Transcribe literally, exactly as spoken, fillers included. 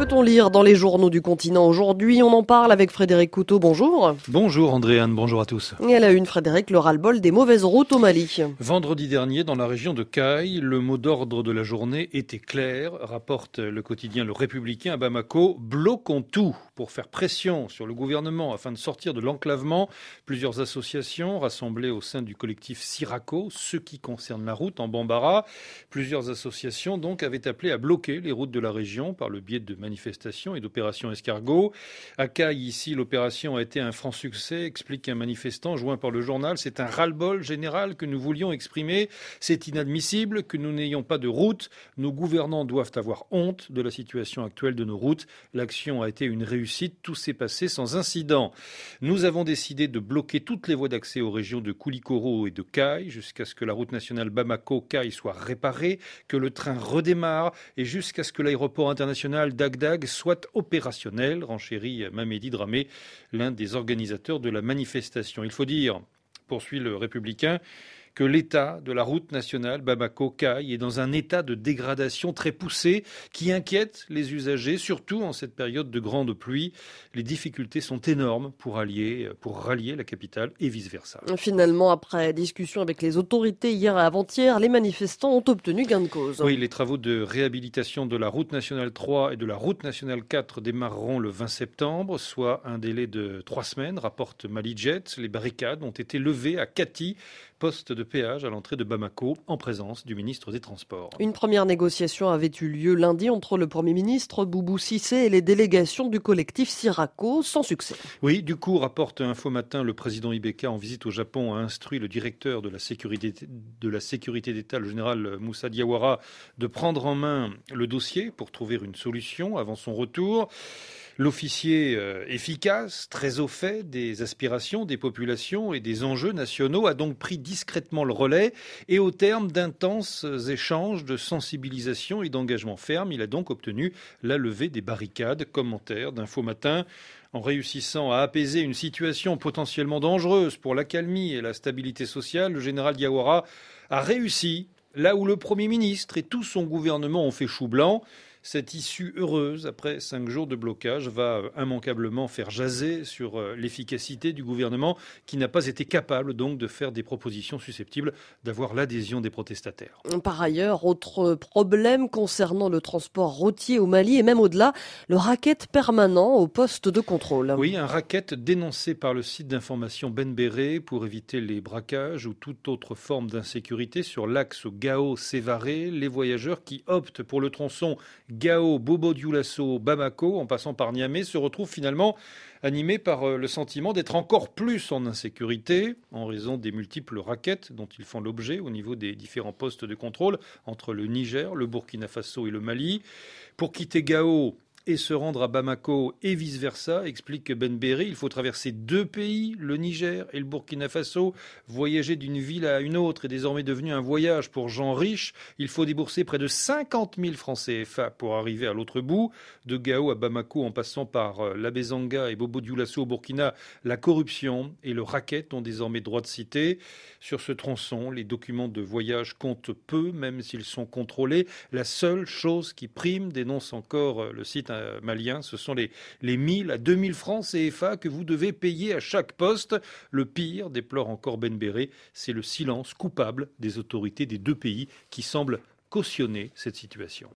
peut-on lire dans les journaux du continent aujourd'hui? On en parle avec Frédéric Couteau, bonjour. Bonjour Andréane, bonjour à tous. Et à la une, Frédéric, le ras-le-bol des mauvaises routes au Mali. Vendredi dernier, dans la région de Kayes, le mot d'ordre de la journée était clair, rapporte le quotidien Le Républicain à Bamako. Bloquons tout pour faire pression sur le gouvernement afin de sortir de l'enclavement. Plusieurs associations rassemblées au sein du collectif Sirako, ce qui concerne la route en Bambara. Plusieurs associations donc avaient appelé à bloquer les routes de la région par le biais de manifestations et d'opérations escargots. À Kayes, ici, l'opération a été un franc succès, explique un manifestant joint par le journal. C'est un ras-le-bol général que nous voulions exprimer. C'est inadmissible que nous n'ayons pas de route. Nos gouvernants doivent avoir honte de la situation actuelle de nos routes. L'action a été une réussite. Tout s'est passé sans incident. Nous avons décidé de bloquer toutes les voies d'accès aux régions de Koulikoro et de Kayes jusqu'à ce que la route nationale Bamako-Kayes soit réparée, que le train redémarre et jusqu'à ce que l'aéroport international d'Agdag soit opérationnel, renchérit Mamedi Dramé, l'un des organisateurs de la manifestation. Il faut dire, poursuit le Républicain, que l'état de la route nationale Bamako-Kayes est dans un état de dégradation très poussé qui inquiète les usagers, surtout en cette période de grande pluie. Les difficultés sont énormes pour allier, pour rallier la capitale et vice-versa. Finalement, après discussion avec les autorités hier et avant-hier, les manifestants ont obtenu gain de cause. Oui, les travaux de réhabilitation de la route nationale trois et de la route nationale quatre démarreront le vingt septembre, soit un délai de trois semaines, rapporte Malijet. Les barricades ont été levées à Kati, poste de péage à l'entrée de Bamako, en présence du ministre des Transports. Une première négociation avait eu lieu lundi entre le Premier ministre Boubou Cissé et les délégations du collectif Sirako, sans succès. Oui, du coup, rapporte Info Matin, le président Ibeka en visite au Japon a instruit le directeur de la sécurité, de la sécurité d'État, le général Moussa Diawara, de prendre en main le dossier pour trouver une solution avant son retour. L'officier euh, efficace, très au fait des aspirations des populations et des enjeux nationaux, a donc pris discrètement le relais et au terme d'intenses échanges de sensibilisation et d'engagement ferme, il a donc obtenu la levée des barricades. Commentaire d'Info Matin. En réussissant à apaiser une situation potentiellement dangereuse pour l'accalmie et la stabilité sociale, le général Diawara a réussi là où le Premier ministre et tout son gouvernement ont fait chou blanc. Cette issue heureuse, après cinq jours de blocage, va immanquablement faire jaser sur l'efficacité du gouvernement qui n'a pas été capable donc de faire des propositions susceptibles d'avoir l'adhésion des protestataires. Par ailleurs, autre problème concernant le transport routier au Mali et même au-delà, le racket permanent au poste de contrôle. Oui, un racket dénoncé par le site d'information Ben Béré pour éviter les braquages ou toute autre forme d'insécurité sur l'axe Gao-Sévaré. Les voyageurs qui optent pour le tronçon Gao, Bobo Dioulasso, Bamako, en passant par Niamey, se retrouvent finalement animés par le sentiment d'être encore plus en insécurité en raison des multiples rackets dont ils font l'objet au niveau des différents postes de contrôle entre le Niger, le Burkina Faso et le Mali. Pour quitter Gao et se rendre à Bamako et vice-versa, explique Ben Béré, il faut traverser deux pays, le Niger et le Burkina Faso. Voyager d'une ville à une autre est désormais devenu un voyage pour gens riches. Il faut débourser près de cinquante mille francs C F A pour arriver à l'autre bout. De Gao à Bamako, en passant par l'Abezanga et Bobo Dioulasso au Burkina, la corruption et le racket ont désormais droit de citer. Sur ce tronçon, les documents de voyage comptent peu, même s'ils sont contrôlés. La seule chose qui prime, dénonce encore le site malien, ce sont les, les mille à deux mille francs C F A que vous devez payer à chaque poste. Le pire, déplore encore Ben Béré, c'est le silence coupable des autorités des deux pays qui semblent cautionner cette situation.